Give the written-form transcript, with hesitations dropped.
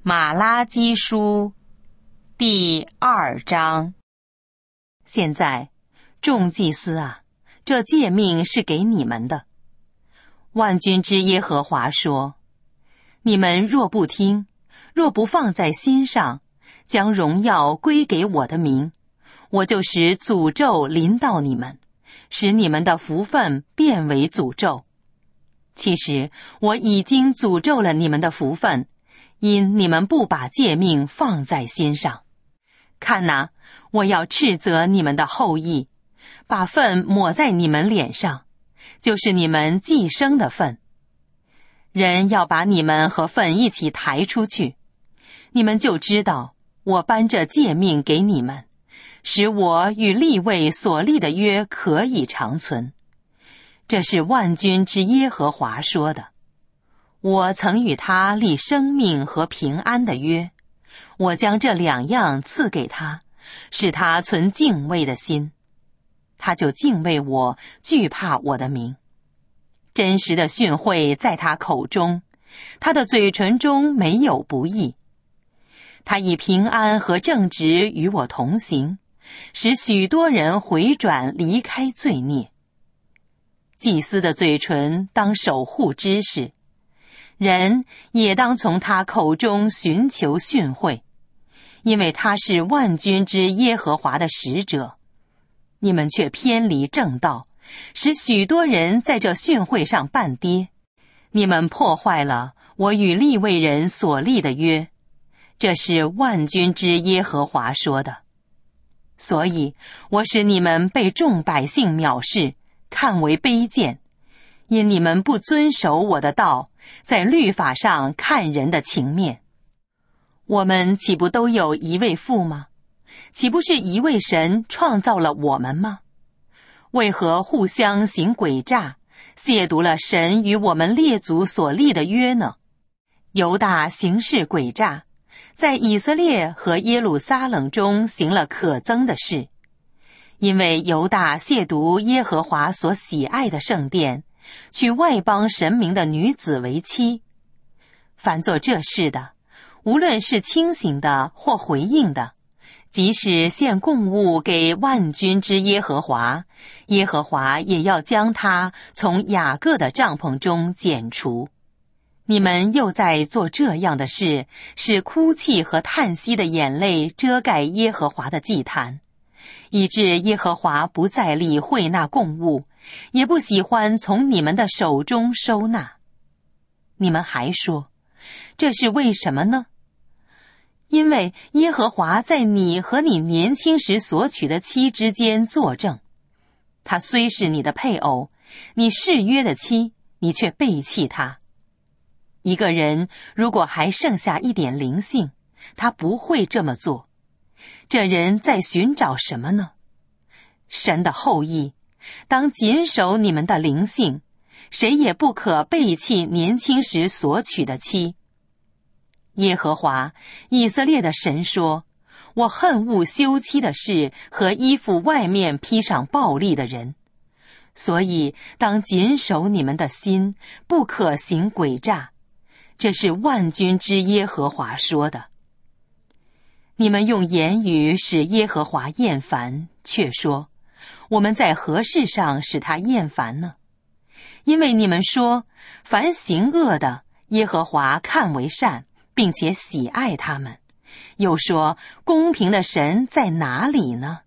马拉基书第2章。现在，众祭司啊，这诫命是给你们的。万军之耶和华说：你们若不听，若不放在心上，将荣耀归给我的名，我就使诅咒临到你们，使你们的福分变为诅咒。其实我已经诅咒了你们的福分，因你们不把诫命放在心上。看哪，我要斥责你们的后裔，把粪抹在你们脸上，就是你们寄生的粪。人要把你们和粪一起抬出去，你们就知道我颁这诫命给你们，使我与利未所立的约可以长存。这是万军之耶和华说的。我曾与他立生命和平安的约，我将这2样赐给他，使他存敬畏的心。他就敬畏我，惧怕我的名。真实的训诲在他口中，他的嘴唇中没有不义。他以平安和正直与我同行，使许多人回转离开罪孽。祭司的嘴唇当守护知识，人也当从他口中寻求训诲，因为他是万军之耶和华的使者。你们却偏离正道，使许多人在这训诲上绊跌。你们破坏了我与利未人所立的约，这是万军之耶和华说的。所以我使你们被众百姓藐视，看为卑贱，因你们不遵守我的道，在律法上看人的情面。我们岂不都有一位父吗？岂不是一位神创造了我们吗？为何互相行诡诈，亵渎了神与我们列祖所立的约呢？犹大行事诡诈，在以色列和耶路撒冷中行了可憎的事，因为犹大亵渎耶和华所喜爱的圣殿，娶外邦神明的女子为妻。凡做这事的，无论是清醒的或回应的，即使献供物给万军之耶和华，耶和华也要将他从雅各的帐篷中剪除。你们又在做这样的事，使哭泣和叹息的眼泪遮盖耶和华的祭坛，以致耶和华不再理会那供物，也不喜欢从你们的手中收纳。你们还说，这是为什么呢？因为耶和华在你和你年轻时所娶的妻之间作证，他虽是你的配偶，你誓约的妻，你却背弃他。一个人如果还剩下一点灵性，他不会这么做。这人在寻找什么呢？神的后裔，当谨守你们的灵性，谁也不可背弃年轻时所娶的妻。耶和华以色列的神说，我恨恶休妻的事和衣服外面披上暴力的人，所以当谨守你们的心，不可行诡诈。这是万军之耶和华说的。你们用言语使耶和华厌烦，却说，我们在何事上使他厌烦呢？因为你们说，凡行恶的，耶和华看为善，并且喜爱他们。又说，公平的神在哪里呢？